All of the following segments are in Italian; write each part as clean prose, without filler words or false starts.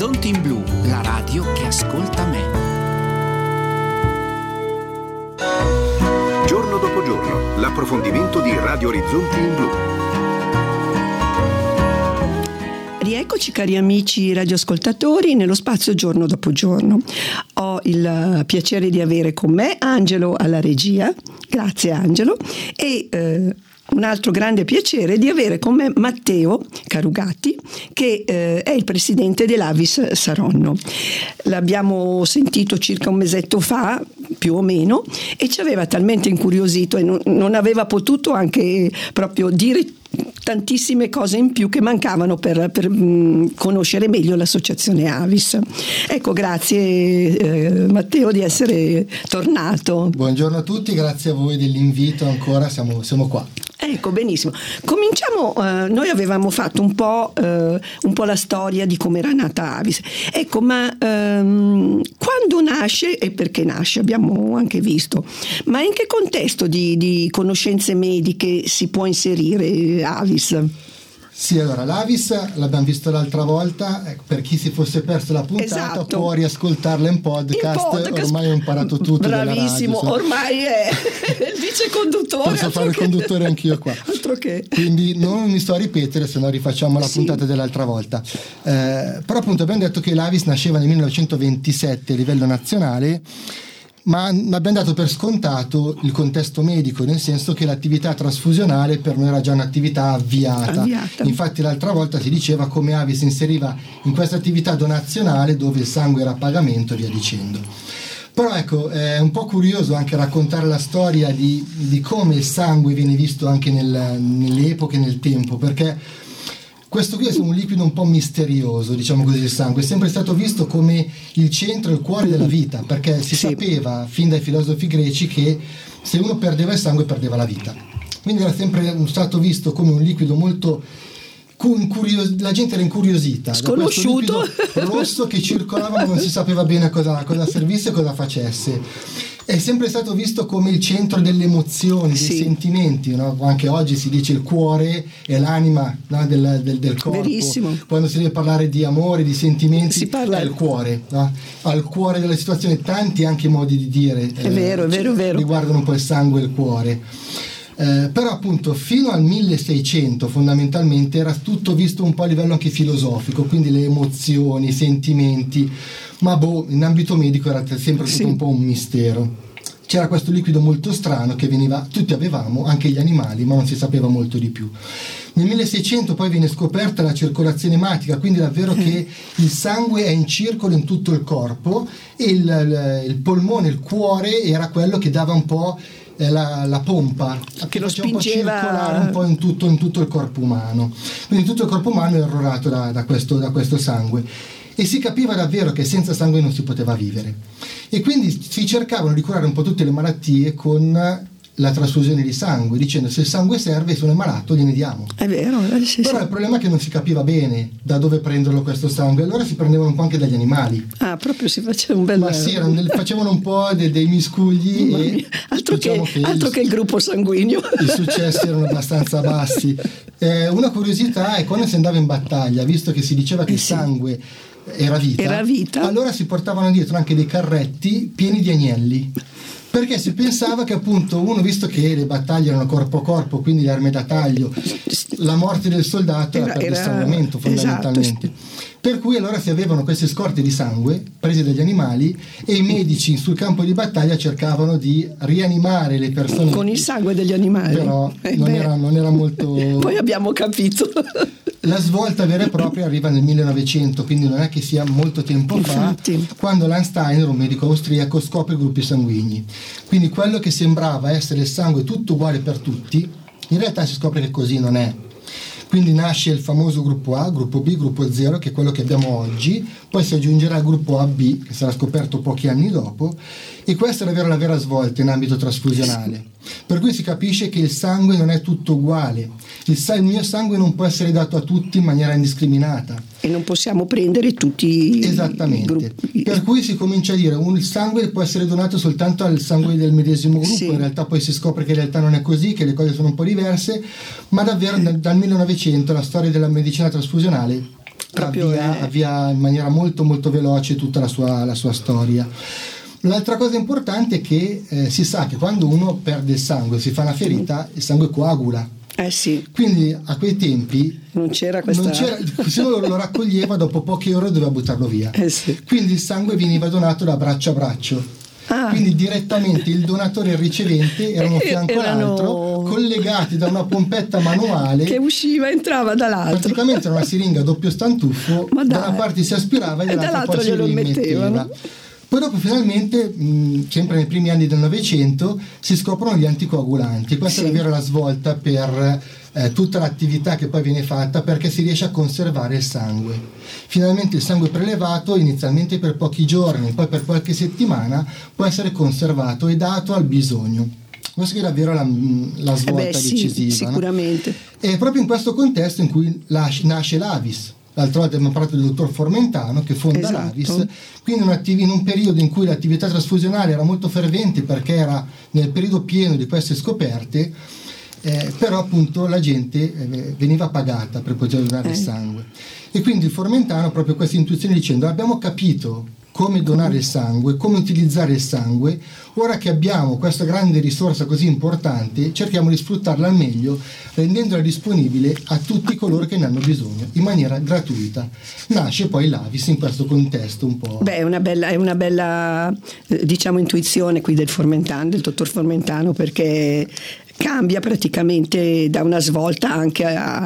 Orizzonti in Blu, la radio che ascolta me. Giorno dopo giorno, l'approfondimento di Radio Orizzonti in Blu. Rieccoci cari amici radioascoltatori nello spazio Giorno dopo giorno. Ho il piacere di avere con me Angelo alla regia, grazie Angelo, e un altro grande piacere di avere con me Matteo Carugati, che è il presidente dell'Avis Saronno. L'abbiamo sentito circa un mesetto fa, più o meno, e ci aveva talmente incuriosito e non aveva potuto anche proprio dire tantissime cose in più che mancavano per conoscere meglio l'associazione Avis. Ecco, grazie Matteo di essere tornato. Buongiorno a tutti, grazie a voi dell'invito, ancora siamo qua. Ecco, benissimo. Cominciamo, noi avevamo fatto un po' la storia di come era nata Avis. Ecco, ma quando nasce e perché nasce abbiamo anche visto, ma in che contesto di conoscenze mediche si può inserire Avis? Sì, allora l'Avis l'abbiamo visto l'altra volta, per chi si fosse perso la puntata, esatto, può riascoltarla in podcast. Ormai ho imparato tutto. Bravissimo, della radio, ormai è il vice conduttore. Posso fare il conduttore anch'io qua. Altro che. Quindi non mi sto a ripetere, se no rifacciamo la puntata dell'altra volta. Però appunto abbiamo detto che l'Avis nasceva nel 1927 a livello nazionale, ma abbiamo dato per scontato il contesto medico, nel senso che l'attività trasfusionale per noi era già un'attività avviata. Infatti l'altra volta si diceva come Avis si inseriva in questa attività donazionale dove il sangue era a pagamento e via dicendo. Però ecco, è un po' curioso anche raccontare la storia di come il sangue viene visto anche nelle epoche, nel tempo, perché questo qui è un liquido un po' misterioso, diciamo così. Il sangue è sempre stato visto come il centro, il cuore della vita, perché si sapeva fin dai filosofi greci che se uno perdeva il sangue perdeva la vita. Quindi era sempre stato visto come un liquido molto la gente era incuriosita, sconosciuto, rosso che circolava ma non si sapeva bene cosa servisse e cosa facesse. È sempre stato visto come il centro delle emozioni, dei sentimenti, no? Anche oggi si dice il cuore è l'anima, no? del corpo. Verissimo. Quando si deve parlare di amore, di sentimenti, si parla è il cuore, no? Al cuore della situazione. Tanti anche modi di dire è vero riguardano un po' il sangue e il cuore. Però appunto fino al 1600 fondamentalmente era tutto visto un po' a livello anche filosofico, quindi le emozioni, i sentimenti, ma in ambito medico era sempre tutto un po' un mistero. C'era questo liquido molto strano che tutti avevamo, anche gli animali, ma non si sapeva molto di più. Nel 1600 poi viene scoperta la circolazione ematica, quindi davvero che il sangue è in circolo in tutto il corpo e il polmone, il cuore era quello che dava un po' la pompa che lo faceva spingeva un po' circolare un po' in tutto il corpo umano. Quindi tutto il corpo umano è irrorato da questo sangue, e si capiva davvero che senza sangue non si poteva vivere, e quindi si cercavano di curare un po' tutte le malattie con la trasfusione di sangue, dicendo se il sangue serve, se uno è malato gliene diamo. È vero, però il problema è che non si capiva bene da dove prenderlo questo sangue, allora si prendevano un po' anche dagli animali. Proprio si faceva un bel... Ma sì, facevano un po' dei miscugli e altro che il gruppo sanguigno. I successi erano abbastanza bassi. Una curiosità è quando si andava in battaglia, visto che si diceva che il sangue era vita, allora si portavano dietro anche dei carretti pieni di agnelli, perché si pensava che appunto uno, visto che le battaglie erano corpo a corpo, quindi le armi da taglio, la morte del soldato era per distranamento fondamentalmente. Per cui allora si avevano queste scorte di sangue prese dagli animali e i medici sul campo di battaglia cercavano di rianimare le persone con il sangue degli animali, però non era molto... Poi abbiamo capito. La svolta vera e propria arriva nel 1900, quindi non è che sia molto tempo fa, quando Landsteiner, un medico austriaco, scopre i gruppi sanguigni. Quindi quello che sembrava essere il sangue tutto uguale per tutti, in realtà si scopre che così non è. Quindi nasce il famoso gruppo A, gruppo B, gruppo 0, che è quello che abbiamo oggi, poi si aggiungerà il gruppo AB, che sarà scoperto pochi anni dopo, e questa è la vera svolta in ambito trasfusionale. Per cui si capisce che il sangue non è tutto uguale, il mio sangue non può essere dato a tutti in maniera indiscriminata. E non possiamo prendere tutti esattamente. I gruppi. Per cui si comincia a dire il sangue può essere donato soltanto al sangue del medesimo gruppo, in realtà poi si scopre che in realtà non è così, che le cose sono un po' diverse, ma davvero dal 1900 la storia della medicina trasfusionale avvia in maniera molto molto veloce tutta la sua storia. L'altra cosa importante è che si sa che quando uno perde il sangue, si fa una ferita, il sangue coagula. Sì. Quindi a quei tempi non c'era questa... se uno lo raccoglieva, dopo poche ore doveva buttarlo via. Sì. Quindi il sangue veniva donato da braccio a braccio. Quindi direttamente il donatore e il ricevente erano fianco all'altro, collegati da una pompetta manuale che usciva e entrava dall'altro. Praticamente era una siringa a doppio stantuffo, da una parte si aspirava e dall'altra poi si rimetteva. Poi dopo finalmente, sempre nei primi anni del Novecento, si scoprono gli anticoagulanti. Questa è davvero la svolta per tutta l'attività che poi viene fatta, perché si riesce a conservare il sangue. Finalmente il sangue prelevato, inizialmente per pochi giorni, poi per qualche settimana, può essere conservato e dato al bisogno. Questa è davvero la svolta decisiva. Sicuramente. No? È proprio in questo contesto in cui nasce l'Avis. L'altra volta abbiamo parlato del dottor Formentano che fonda l'Avis, quindi in un periodo in cui l'attività trasfusionale era molto fervente, perché era nel periodo pieno di queste scoperte, però appunto la gente veniva pagata per poter donare il sangue. E quindi Formentano ha proprio questa intuizione dicendo: abbiamo capito come donare il sangue, come utilizzare il sangue, ora che abbiamo questa grande risorsa così importante, cerchiamo di sfruttarla al meglio, rendendola disponibile a tutti coloro che ne hanno bisogno, in maniera gratuita. Nasce poi l'Avis in questo contesto un po'. È una bella diciamo intuizione qui del dottor Formentano, perché cambia praticamente, da una svolta anche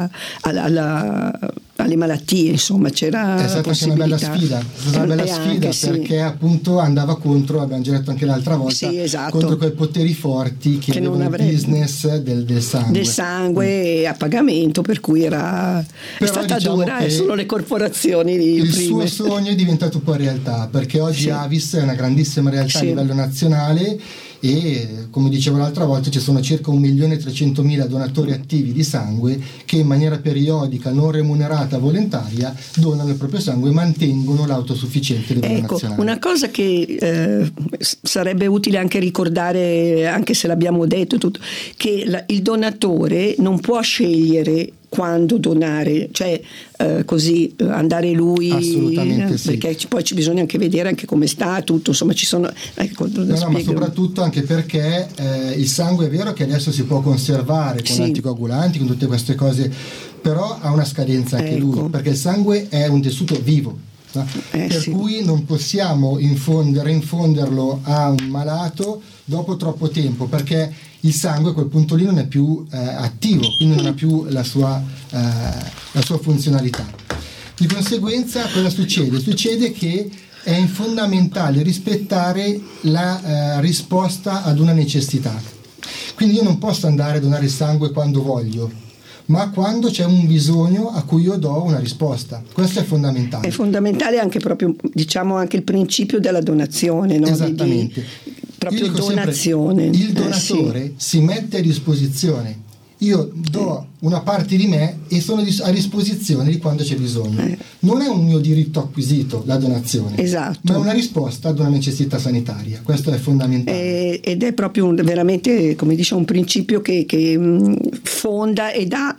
alle malattie, insomma c'era è stata anche una bella sfida, perché appunto andava contro, abbiamo già detto anche l'altra volta, contro quei poteri forti che avevano il business del sangue a pagamento, per cui è stata dura, solo le corporazioni il suo sogno è diventato poi realtà, perché oggi Avis è una grandissima realtà a livello nazionale, e come dicevo l'altra volta ci sono circa 1.300.000 donatori attivi di sangue che in maniera periodica, non remunerata, volontaria, donano il proprio sangue e mantengono l'autosufficienza a livello nazionale. Una cosa che sarebbe utile anche ricordare, anche se l'abbiamo detto tutto, che il donatore non può scegliere quando donare, cioè così andare lui, perché poi ci bisogna anche vedere anche come sta tutto, insomma ci sono ma soprattutto anche perché il sangue è vero che adesso si può conservare con anticoagulanti, con tutte queste cose, però ha una scadenza anche lui, perché il sangue è un tessuto vivo, per cui non possiamo infonderlo a un malato dopo troppo tempo, perché il sangue a quel punto lì non è più attivo, quindi non ha più la sua funzionalità. Di conseguenza cosa succede? Succede che è fondamentale rispettare la risposta ad una necessità. Quindi io non posso andare a donare il sangue quando voglio, ma quando c'è un bisogno a cui io do una risposta. Questo è fondamentale. È fondamentale anche proprio, diciamo, anche il principio della donazione, no? Esattamente. Proprio donazione. Sempre, il donatore si mette a disposizione. Io do una parte di me e sono a disposizione di quando c'è bisogno. Non è un mio diritto acquisito la donazione, ma è una risposta ad una necessità sanitaria. Questo è fondamentale. Ed è proprio veramente, come dice, un principio che fonda e dà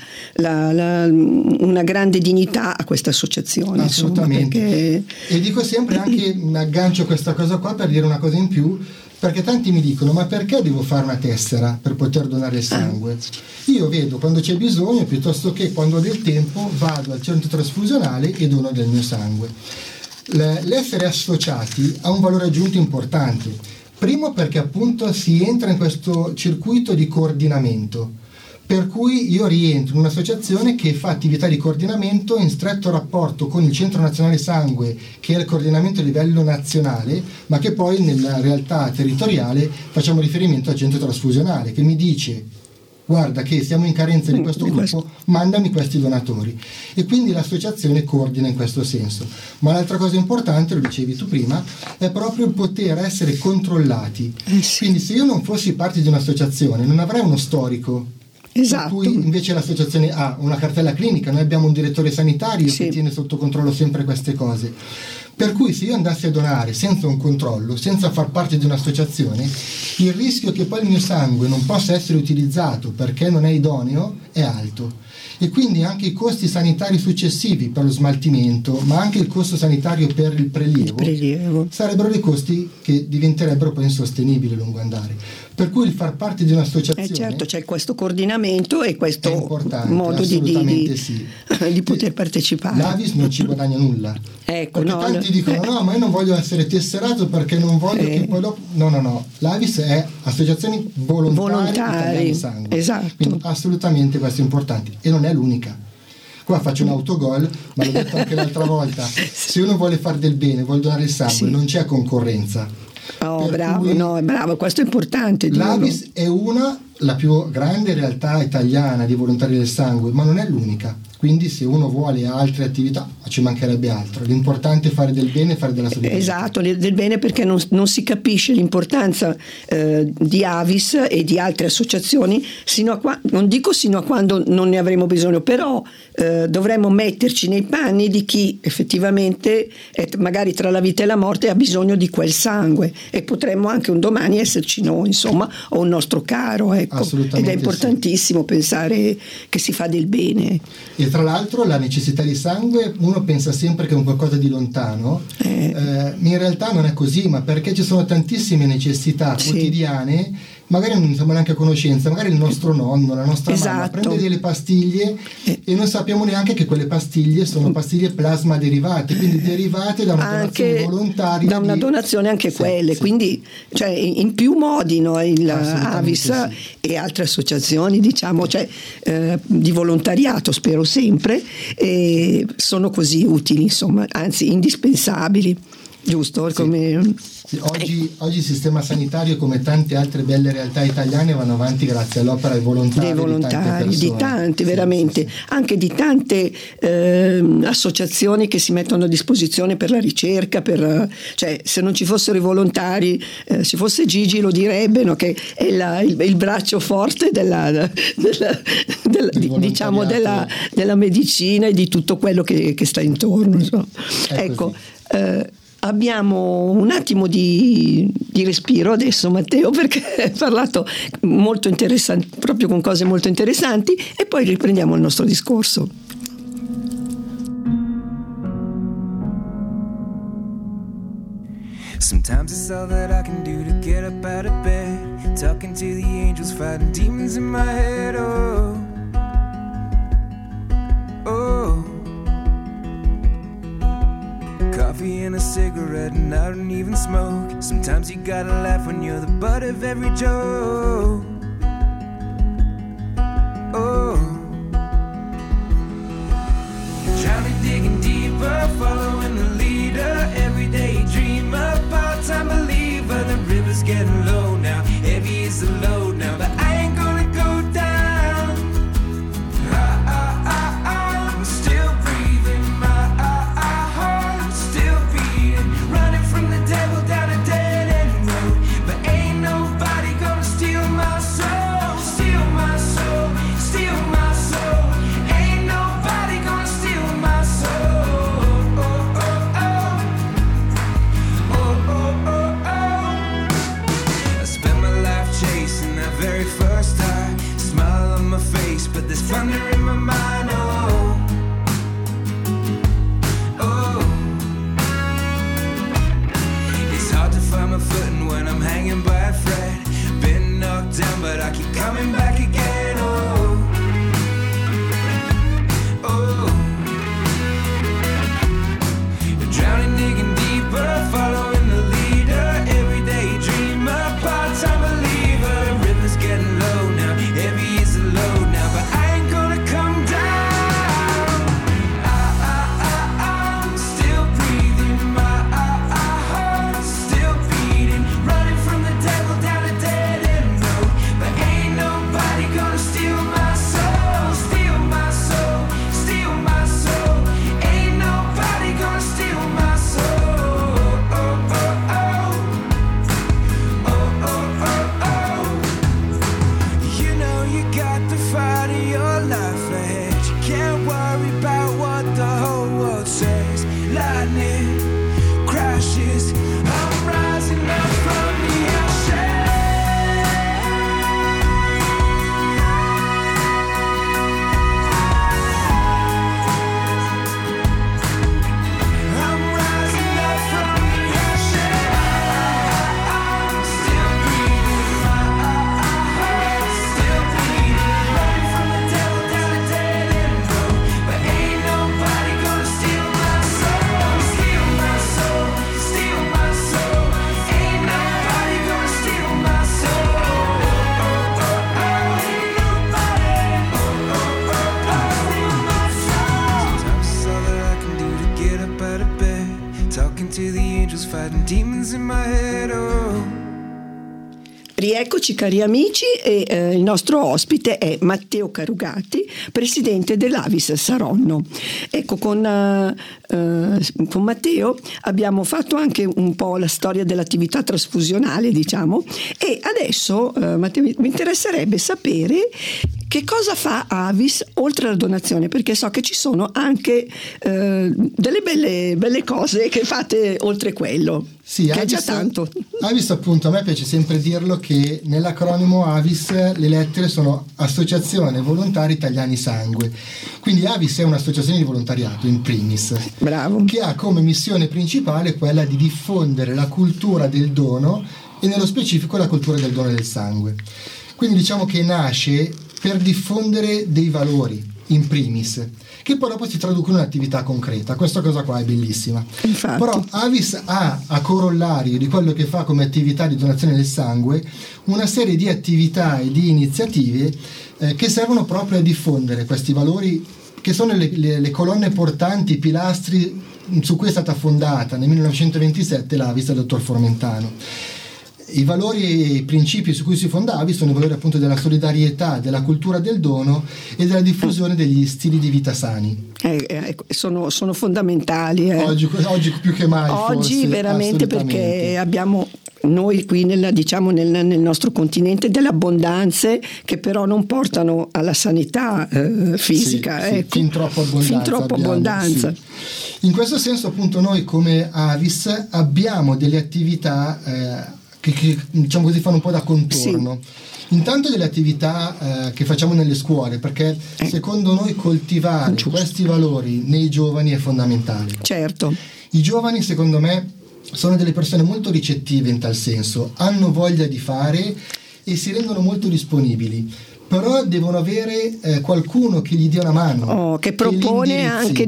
una grande dignità a questa associazione. Assolutamente. Insomma, e dico sempre, anche mi aggancio questa cosa qua per dire una cosa in più, perché tanti mi dicono: ma perché devo fare una tessera per poter donare il sangue? Io vedo quando c'è bisogno, piuttosto che quando ho del tempo vado al centro trasfusionale e dono del mio sangue. L'essere associati ha un valore aggiunto importante, primo perché appunto si entra in questo circuito di coordinamento, per cui io rientro in un'associazione che fa attività di coordinamento in stretto rapporto con il Centro Nazionale Sangue, che è il coordinamento a livello nazionale, ma che poi nella realtà territoriale facciamo riferimento al centro trasfusionale, che mi dice: guarda che siamo in carenza di questo gruppo, mandami questi donatori. E quindi l'associazione coordina in questo senso. Ma l'altra cosa importante, lo dicevi tu prima, è proprio il poter essere controllati. Quindi se io non fossi parte di un'associazione non avrei uno storico. Esatto. Per cui invece l'associazione ha una cartella clinica, noi abbiamo un direttore sanitario che tiene sotto controllo sempre queste cose. Per cui se io andassi a donare senza un controllo, senza far parte di un'associazione, il rischio che poi il mio sangue non possa essere utilizzato perché non è idoneo è alto. e quindi anche i costi sanitari successivi per lo smaltimento, ma anche il costo sanitario per il prelievo. Sarebbero dei costi che diventerebbero poi insostenibili a lungo andare. Per cui il far parte di un'associazione, certo, c'è questo coordinamento e questo modo sì. di poter partecipare. L'Avis non ci guadagna nulla, ecco, perché tanti dicono no, ma io non voglio essere tesserato perché non voglio che poi dopo... No, l'Avis è associazioni volontarie di sangue, esatto. Quindi assolutamente questo è importante e non è l'unica. Qua faccio un autogol, ma l'ho detto anche l'altra volta, se uno vuole fare del bene, vuole donare il sangue, non c'è concorrenza. Oh, bravo, questo è importante. L'Avis è la più grande realtà italiana di volontari del sangue, ma non è l'unica. Quindi se uno vuole altre attività, ci mancherebbe altro. L'importante è fare del bene e fare della solidarietà. Esatto, del bene, perché non si capisce l'importanza di Avis e di altre associazioni non dico sino a quando non ne avremo bisogno, però dovremmo metterci nei panni di chi effettivamente magari tra la vita e la morte ha bisogno di quel sangue, e potremmo anche un domani esserci noi, insomma, o un nostro caro, ecco. Ed è importantissimo pensare che si fa del bene. E tra l'altro la necessità di sangue uno pensa sempre che è un qualcosa di lontano, in realtà non è così, ma perché ci sono tantissime necessità quotidiane, magari non siamo neanche a conoscenza, magari il nostro nonno, la nostra mamma prende delle pastiglie e non sappiamo neanche che quelle pastiglie sono pastiglie plasma derivate, quindi derivate da una donazione volontaria, da una donazione anche quelle, quindi cioè in più modi, no? Il Avis e altre associazioni, diciamo, di volontariato, spero sempre, sono così utili, insomma, anzi indispensabili, giusto? Come... Oggi il sistema sanitario, come tante altre belle realtà italiane, vanno avanti grazie all'opera dei volontari di tante veramente, anche di tante associazioni che si mettono a disposizione per la ricerca, cioè se non ci fossero i volontari, ci fosse Gigi lo direbbe, no? Che è il braccio forte della medicina e di tutto quello che sta intorno, insomma. Ecco, abbiamo un attimo di respiro adesso, Matteo, perché hai parlato molto interessante, proprio con cose molto interessanti, e poi riprendiamo il nostro discorso. Sometimes it's all that I can do to get up out of bed, talking to the angels, fighting demons in my head. Oh, coffee and a cigarette and I don't even smoke. Sometimes you gotta laugh when you're the butt of every joke. Oh, drowning, digging deeper, following the leader. Everyday dreamer, part-time believer. The river's getting low now, heavy is the load now, but I ain't gonna go down. I'm still breathing, my heart still beating, running from the devil down a dead-end road, but ain't nobody gonna steal my soul, steal my soul, steal my soul. Ain't nobody gonna steal my soul. Oh, oh, oh. Oh, oh, oh, oh. I spent my life chasing that very first high, smile on my face, but there's thunder in my mind. Oh, oh. It's hard to find my footing when I'm hanging by a thread. Been knocked down, but I keep coming back again. Oh, oh. Drowning, digging deeper, following the leader. Everyday dreamer, part-time believer. The river's getting low now, heavy is the load now, but I ain't gonna come down. I'm still breathing, my heart still beating, running from the devil down a dead-end road, but ain't nobody gonna steal my soul, steal my soul, steal my soul. Ain't nobody gonna steal my soul. Oh, oh, oh. Oh, oh, oh, oh. You know you got the fight of your life ahead. You can't worry about what the whole world says. Lightning crashes, I'm rising up from the ashes. to the angels fighting demons in my head. Oh. Rieccoci cari amici, e il nostro ospite è Matteo Carugati, presidente dell'Avis Saronno. Ecco, con Matteo abbiamo fatto anche un po' la storia dell'attività trasfusionale, diciamo, e adesso Matteo, mi interesserebbe sapere che cosa fa Avis oltre alla donazione, perché so che ci sono anche delle belle cose che fate oltre quello. Sì, che Avis, è già tanto. Avis, appunto, a me piace sempre dirlo che nell'acronimo Avis le lettere sono Associazione Volontari Italiani Sangue. Quindi Avis è un'associazione di volontariato in primis. Bravo. Che ha come missione principale quella di diffondere la cultura del dono e nello specifico la cultura del dono del sangue. Quindi diciamo che nasce per diffondere dei valori in primis, che poi dopo si traducono in un'attività concreta. Questa cosa qua è bellissima. Infatti. Però Avis ha a corollario di quello che fa come attività di donazione del sangue una serie di attività e di iniziative che servono proprio a diffondere questi valori, che sono le colonne portanti, i pilastri su cui è stata fondata nel 1927 l'Avis del dottor Formentano. I valori e i principi su cui si fonda Avis sono i valori appunto della solidarietà, della cultura del dono e della diffusione degli stili di vita sani. Sono fondamentali. Oggi più che mai. Oggi forse, veramente, perché abbiamo noi qui nel nostro continente delle abbondanze che però non portano alla sanità fisica. Sì, ecco. Fin troppo abbondanza. Sì. In questo senso appunto noi come Avis abbiamo delle attività che diciamo così fanno un po' da contorno. Sì. Intanto delle attività che facciamo nelle scuole, perché secondo noi coltivare questi valori nei giovani è fondamentale. Certo. I giovani secondo me sono delle persone molto ricettive in tal senso, hanno voglia di fare e si rendono molto disponibili. Però devono avere qualcuno che gli dia una mano, che propone anche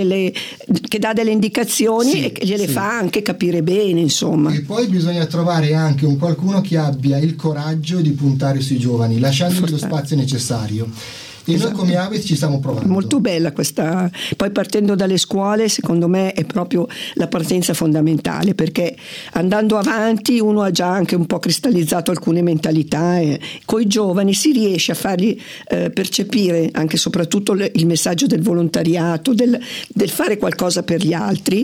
che dà delle indicazioni, sì, e che gliele fa anche capire bene, insomma. E poi bisogna trovare anche un qualcuno che abbia il coraggio di puntare sui giovani, lasciandogli lo spazio necessario. E esatto. Noi come Avis ci stiamo provando. Molto bella questa. Poi partendo dalle scuole, secondo me è proprio la partenza fondamentale, perché andando avanti uno ha già anche un po' cristallizzato alcune mentalità e coi giovani si riesce a fargli percepire anche soprattutto il messaggio del volontariato, del fare qualcosa per gli altri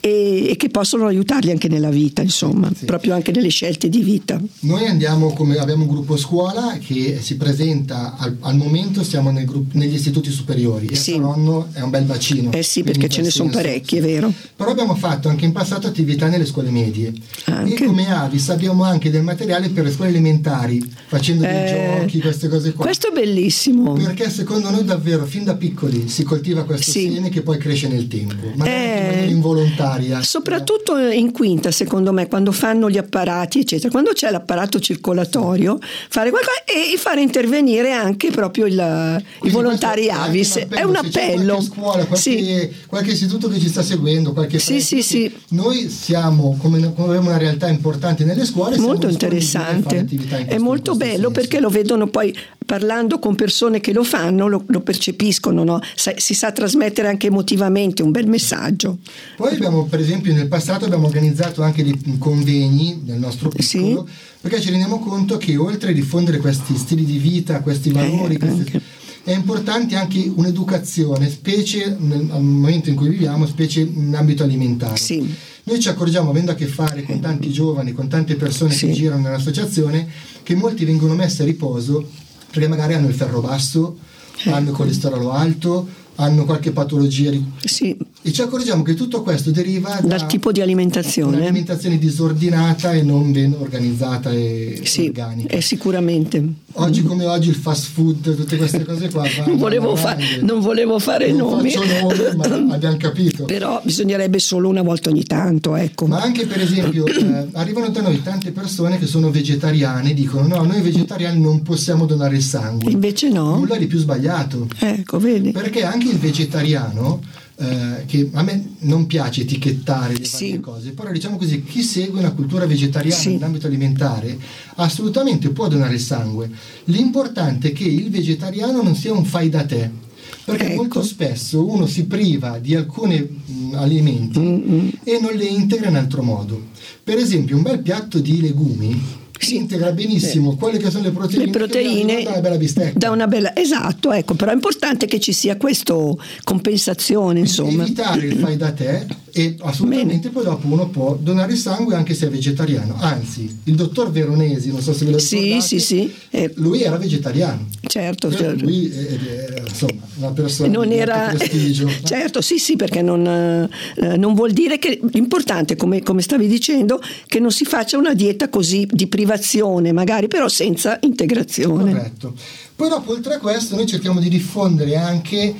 e che possono aiutarli anche nella vita, insomma, sì. Proprio anche nelle scelte di vita. Noi abbiamo un gruppo scuola che si presenta al momento, siamo negli istituti superiori, e Saronno è un bel bacino. Sì, perché ce ne sono parecchi, è vero. Però abbiamo fatto anche in passato attività nelle scuole medie. Anche. E come Avis abbiamo anche del materiale per le scuole elementari, facendo dei giochi, queste cose qua. Questo è bellissimo. Perché secondo noi davvero fin da piccoli si coltiva questo seme che poi cresce nel tempo, magari in maniera involontaria. Soprattutto in quinta, secondo me, quando fanno gli apparati, eccetera, quando c'è l'apparato circolatorio, fare qualcosa e fare intervenire anche proprio i volontari Avis. È un appello. Qualche scuola, qualche istituto che ci sta seguendo, qualche sì. Noi siamo come abbiamo una realtà importante nelle scuole, molto interessante, è molto bello senso. Perché lo vedono poi parlando con persone che lo fanno, lo percepiscono, no? Si sa trasmettere anche emotivamente un bel messaggio. Poi abbiamo, per esempio, nel passato abbiamo organizzato anche dei convegni nel nostro piccolo, perché ci rendiamo conto che oltre a diffondere questi stili di vita, questi valori, è importante anche un'educazione, specie al momento in cui viviamo, specie in ambito alimentare. Sì. Noi ci accorgiamo, avendo a che fare con tanti giovani, con tante persone che girano nell'associazione, che molti vengono messi a riposo perché magari hanno il ferro basso, hanno il colesterolo alto, hanno qualche patologia e ci accorgiamo che tutto questo deriva dal tipo di alimentazione, un'alimentazione disordinata e non ben organizzata e organica. Sicuramente. Oggi come oggi il fast food, tutte queste cose qua non volevo fare nomi, ma abbiamo capito. Però bisognerebbe solo una volta ogni tanto, ecco. Ma anche per esempio arrivano da noi tante persone che sono vegetariane e dicono no, noi vegetariani non possiamo donare il sangue. Invece no. Nulla di più sbagliato. Ecco, vedi. Perché anche il vegetariano, che a me non piace etichettare le varie cose, però diciamo così, chi segue una cultura vegetariana nell'ambito alimentare assolutamente può donare il sangue. L'importante è che il vegetariano non sia un fai da te, Perché Ecco. molto spesso uno si priva di alcuni alimenti e non le integra in altro modo. Per esempio un bel piatto di legumi si integra benissimo quelle che sono le proteine, che arrivano da una bella bistecca. Esatto, ecco, però è importante che ci sia questa compensazione, insomma. Evitare il fai da te, e assolutamente poi dopo uno può donare il sangue anche se è vegetariano. Anzi, il dottor Veronesi, non so se ve lo ricordate, sì. Lui era vegetariano. Certo. Lui insomma, una persona non di era alto prestigio. Certo, sì, perché non vuol dire che l'importante, come stavi dicendo, che non si faccia una dieta così di privazione, magari, però senza integrazione. Corretto. Poi dopo, oltre a questo, noi cerchiamo di diffondere anche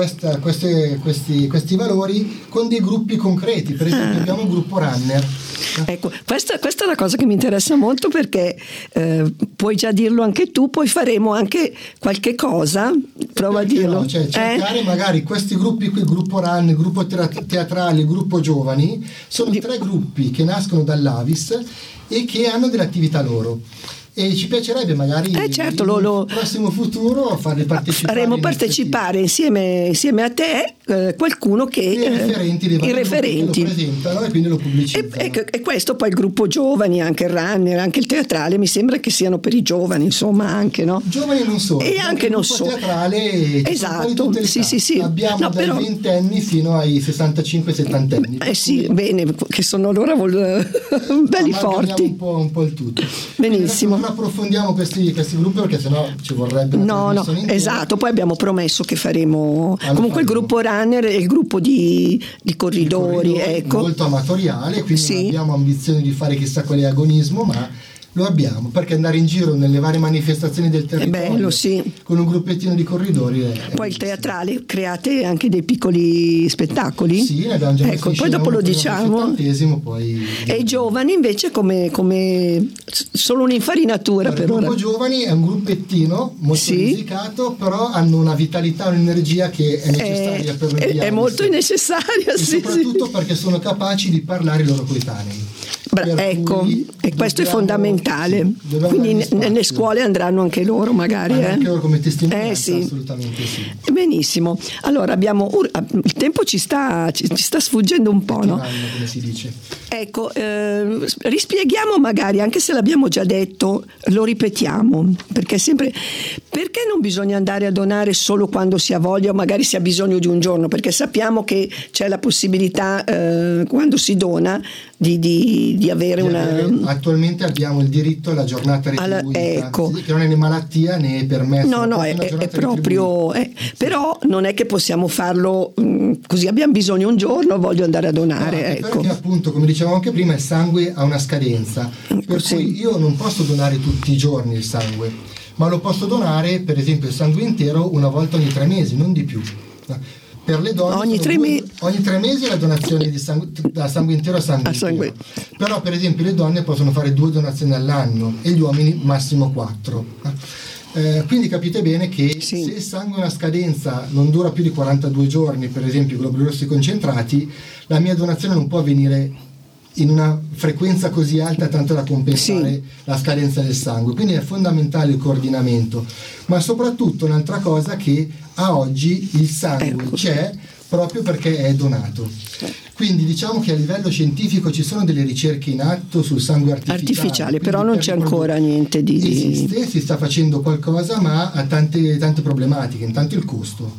questi valori con dei gruppi concreti. Per esempio abbiamo il gruppo Runner. Ecco, questa è una cosa che mi interessa molto, perché puoi già dirlo anche tu, poi faremo anche qualche cosa, prova a dirlo. No? Cioè, cercare magari questi gruppi qui, il gruppo Run, il gruppo teatrale, il gruppo giovani, sono 3 gruppi che nascono dall'Avis e che hanno delle attività loro. E ci piacerebbe magari certo, nel prossimo futuro farli partecipare. Faremo partecipare insieme a te qualcuno che i referenti dei vari referenti lo presentano e quindi lo pubblicizzano. E questo poi il gruppo giovani, anche il runner, anche il teatrale, mi sembra che siano per i giovani, insomma, anche, no? Giovani non solo, e anche non solo. Teatrale, esatto, sì. Abbiamo dai ventenni fino ai 65-70 anni. Sì, bene, che sono loro belli forti. Un po' il tutto. Benissimo. Non approfondiamo questi gruppi, perché sennò ci vorrebbe una trasmissione intera. Esatto, poi abbiamo promesso che faremo comunque il gruppo runner e il gruppo di corridori, ecco, molto amatoriale, quindi non abbiamo ambizioni di fare chissà quale agonismo, ma lo abbiamo, perché andare in giro nelle varie manifestazioni del territorio è bello, sì, con un gruppettino di corridori poi il teatrale, create anche dei piccoli spettacoli? Sì, ne abbiamo già ecco, poi dopo lo diciamo. Poi... E i giovani invece come solo un'infarinatura per ora? Il gruppo giovani è un gruppettino molto risicato, però hanno una vitalità, un'energia che è necessaria per le è molto necessaria, e soprattutto perché sono capaci di parlare i loro coetanei. Ecco, e questo è fondamentale. Quindi nelle scuole andranno anche loro, magari. Anche loro come testimonianza, sì. Assolutamente sì. Benissimo. Allora il tempo ci sta sfuggendo un po', no? Come si dice. Ecco, rispieghiamo magari, anche se l'abbiamo già detto, lo ripetiamo, perché non bisogna andare a donare solo quando si ha voglia o magari si ha bisogno di un giorno, perché sappiamo che c'è la possibilità quando si dona di avere attualmente abbiamo il diritto alla giornata retribuita, ecco. Che non è né malattia né permesso. No, è proprio però non è che possiamo farlo così, abbiamo bisogno un giorno, voglio andare a donare, ecco. Perché appunto, come dicevamo anche prima, il sangue ha una scadenza, per cui io non posso donare tutti i giorni il sangue, ma lo posso donare, per esempio il sangue intero, una volta ogni 3 mesi, non di più. Per le donne ogni 3 mesi la donazione di sangue intero a sangue intero. Però per esempio le donne possono fare 2 donazioni all'anno e gli uomini massimo 4. Quindi capite bene che se il sangue ha una scadenza, non dura più di 42 giorni, per esempio i globuli rossi concentrati, la mia donazione non può avvenire in una frequenza così alta tanto da compensare la scadenza del sangue. Quindi è fondamentale il coordinamento, ma soprattutto un'altra cosa, che a oggi il sangue c'è proprio perché è donato. Quindi diciamo che a livello scientifico ci sono delle ricerche in atto sul sangue artificiale, però non c'è ancora niente esiste, si sta facendo qualcosa, ma ha tante problematiche. Intanto il costo,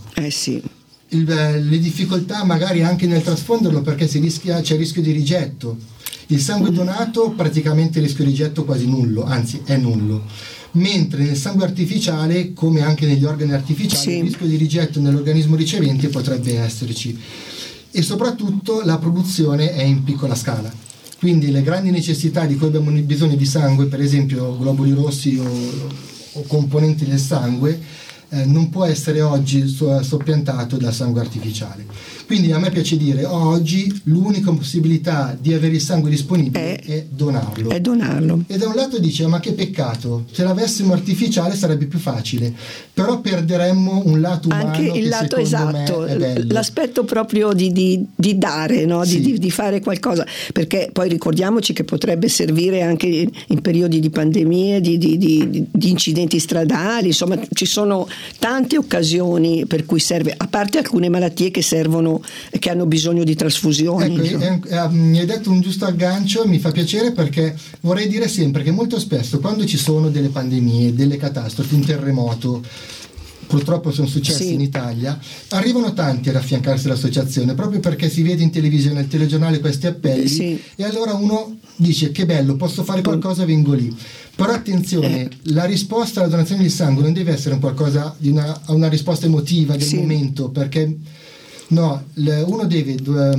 le difficoltà magari anche nel trasfonderlo, perché c'è il rischio di rigetto. Il sangue donato praticamente il rischio di rigetto quasi nullo, anzi è nullo, mentre nel sangue artificiale, come anche negli organi artificiali, il rischio di rigetto nell'organismo ricevente potrebbe esserci, e soprattutto la produzione è in piccola scala. Quindi le grandi necessità di cui abbiamo bisogno di sangue, per esempio globuli rossi o componenti del sangue, non può essere oggi soppiantato dal sangue artificiale. Quindi a me piace dire, oggi l'unica possibilità di avere il sangue disponibile è donarlo. È donarlo. E da un lato dice, ma che peccato, se l'avessimo artificiale sarebbe più facile, però perderemmo un lato umano, anche il lato esatto, me è bello. L'aspetto proprio di dare, no? Di fare qualcosa, perché poi ricordiamoci che potrebbe servire anche in periodi di pandemie, di incidenti stradali, insomma ci sono tante occasioni per cui serve, a parte alcune malattie che servono, che hanno bisogno di trasfusioni. Ecco, mi hai detto un giusto aggancio, mi fa piacere, perché vorrei dire sempre che molto spesso quando ci sono delle pandemie, delle catastrofi, un terremoto, purtroppo sono successi in Italia, arrivano tanti ad affiancarsi all'associazione proprio perché si vede in televisione, al telegiornale questi appelli, e allora uno dice che bello, posso fare qualcosa, vengo lì. Però attenzione, la risposta alla donazione di sangue non deve essere un qualcosa di una risposta emotiva del momento, perché no, uno deve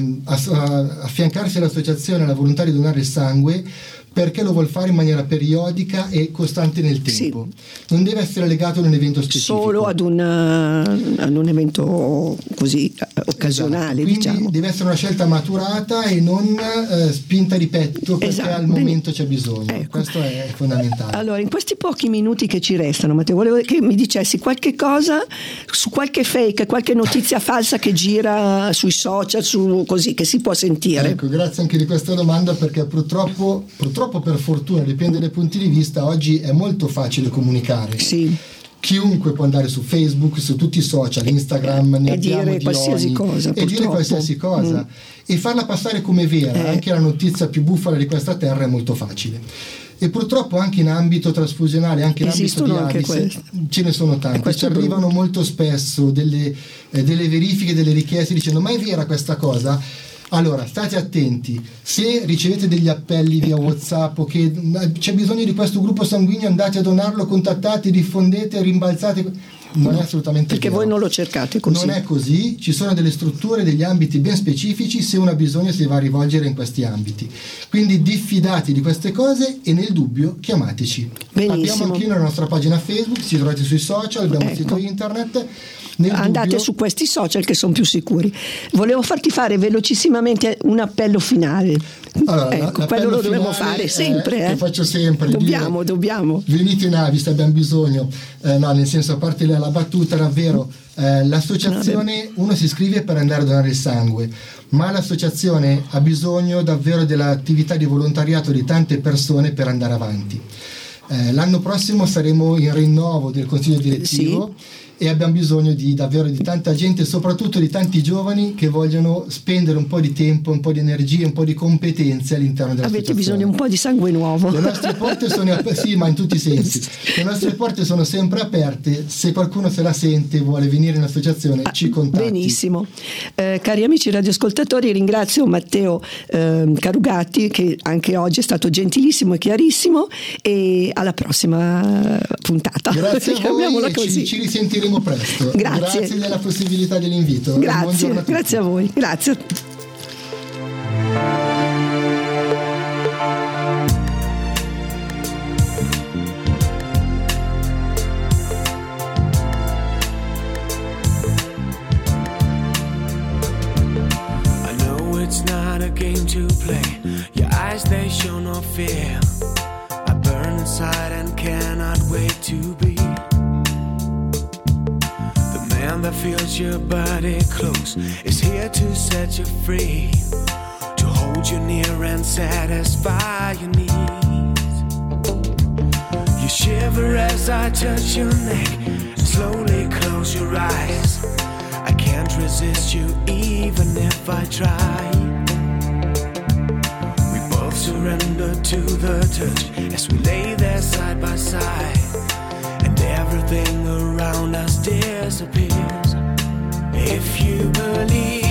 affiancarsi all'associazione, alla volontà di donare il sangue, perché lo vuol fare in maniera periodica e costante nel tempo. Non deve essere legato ad un evento specifico. Solo ad un evento così occasionale, Quindi diciamo. deve essere una scelta maturata e non spinta di petto perché al momento c'è bisogno. Ecco. Questo è fondamentale. Allora, in questi pochi minuti che ci restano, Matteo, volevo che mi dicessi qualche cosa su qualche fake, qualche notizia falsa che gira sui social, così, che si può sentire. Ecco, grazie anche di questa domanda, perché purtroppo per fortuna, dipende dai punti di vista, oggi è molto facile comunicare. Sì. Chiunque può andare su Facebook, su tutti i social, Instagram, ne abbiamo dire di qualsiasi ogni, cosa, e dire qualsiasi cosa e farla passare come vera, anche la notizia più bufala di questa terra, è molto facile. E purtroppo anche in ambito trasfusionale, anche in ambito di Avis, ce ne sono tanti. Ci arrivano molto spesso delle verifiche, delle richieste dicendo: ma è vera questa cosa? Allora, state attenti, se ricevete degli appelli via WhatsApp o che c'è bisogno di questo gruppo sanguigno, andate a donarlo, contattate, diffondete, rimbalzate. Non è assolutamente perché vero. Voi non lo cercate così. Non è così, ci sono delle strutture, degli ambiti ben specifici, se uno ha bisogno si va a rivolgere in questi ambiti. Quindi diffidati di queste cose e nel dubbio chiamateci. Benissimo. Abbiamo anche la nostra pagina Facebook, ci trovate sui social, abbiamo un sito internet. Andate su questi social che sono più sicuri. Volevo farti fare velocissimamente un appello finale. Allora, quello lo dobbiamo fare sempre. Che faccio sempre. Dobbiamo. Venite in Avis, abbiamo bisogno. No, nel senso, a parte la battuta, davvero, l'associazione, uno si iscrive per andare a donare il sangue, ma l'associazione ha bisogno davvero dell'attività di volontariato di tante persone per andare avanti. L'anno prossimo saremo in rinnovo del consiglio direttivo. E abbiamo bisogno davvero di tanta gente, soprattutto di tanti giovani che vogliono spendere un po' di tempo, un po' di energie, un po' di competenze all'interno della Avete bisogno un po' di sangue nuovo. Le nostre porte sono sì, ma in tutti i sensi. Le nostre porte sono sempre aperte. Se qualcuno se la sente e vuole venire in associazione, ci contatti. Benissimo. Cari amici radioascoltatori, ringrazio Matteo Carugatti, che anche oggi è stato gentilissimo e chiarissimo, e alla prossima puntata. Grazie a voi, così. Ci risentiremo presto. Grazie della possibilità dell'invito. Grazie a voi. Grazie. I know it's not a game to play. Your eyes, they show no fear. I burn inside and cannot wait to be that feels your body close, is here to set you free, to hold you near and satisfy your needs. You shiver as I touch your neck and slowly close your eyes. I can't resist you even if I try. We both surrender to the touch as we lay there side by side. Everything around us disappears. If you believe